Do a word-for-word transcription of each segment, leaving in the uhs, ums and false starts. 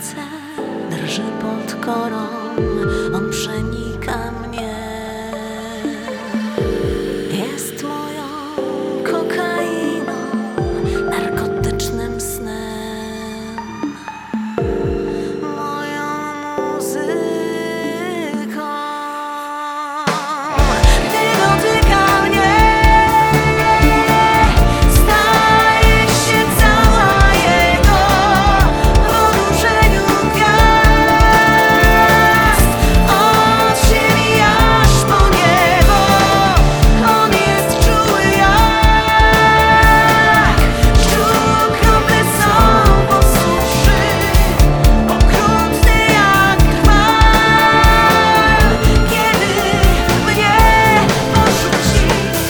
serce drży pod korą, on przenika mnie. Jest moją kokainą, narkotycznym snem, moją muzyką. Gdy dotyka mnie, staje się cała jego w onurzeniu gwiazd. Od ziemi aż po niebo, on jest czuły jak żółk, krople są po suszy, okrutny jak krwal, kiedy mnie porzuci.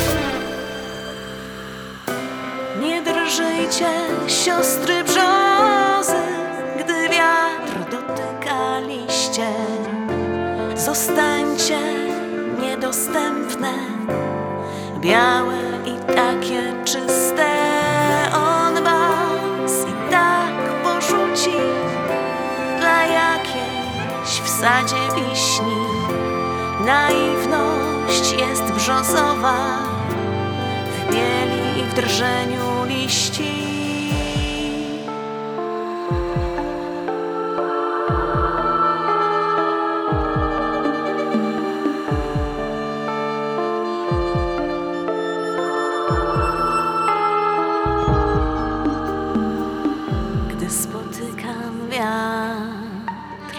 Nie drżyjcie, siostry brzozy, gdy wiatr dotyka liście. Zostańcie niedostępne, białe i takie czyste. On was i tak porzuci dla jakiejś w sadzie wiśni. Naiwność jest brzozowa, w bieli i w drżeniu liści. Gdy spotykam wiatr,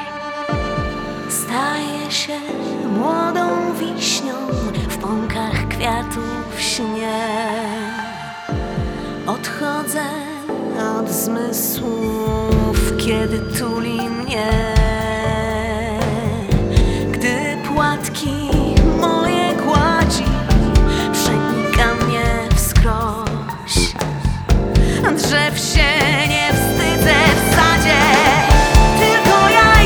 staję się młodą wiśnią w pąkach kwiatów śnie. Odchodzę od zmysłów, kiedy tuli mnie. Gdy płatki moje gładzi, przenika mnie wskroś. Drzew się nie wstydzę w sadzie, tylko ja i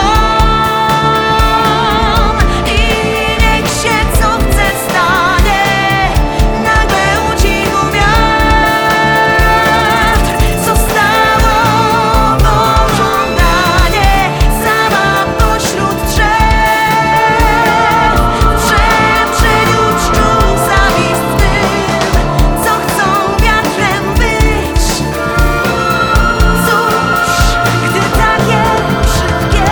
on. I niech się co chce stanie, nagle ucichł wiatr. Zostało pożądanie, sama pośród drzew. W przemrzeniu pszczół zawistnym, co chcą wiatrem być. Cóż, gdy takie szybkie.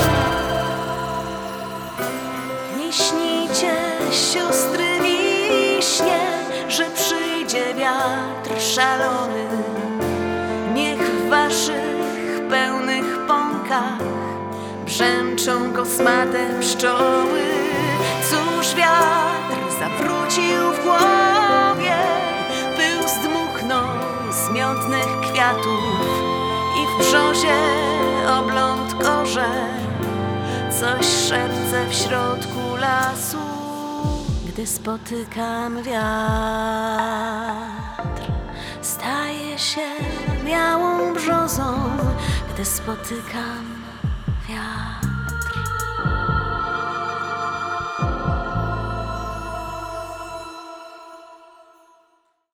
Nie śnijcie, siostry wiśnie, że przyjdzie wiatr szalony. Niech w waszych pełnych pąkach brzęczą kosmate pszczoły. Cóż, wiatr zawrócił w głowie, pył zdmuchnął z miodnych kwiatów i w brzozie obląd korze. Coś szepce w środku lasu, gdy spotykam wiatr. Staję się białą brzozą, gdy spotykam wiatr.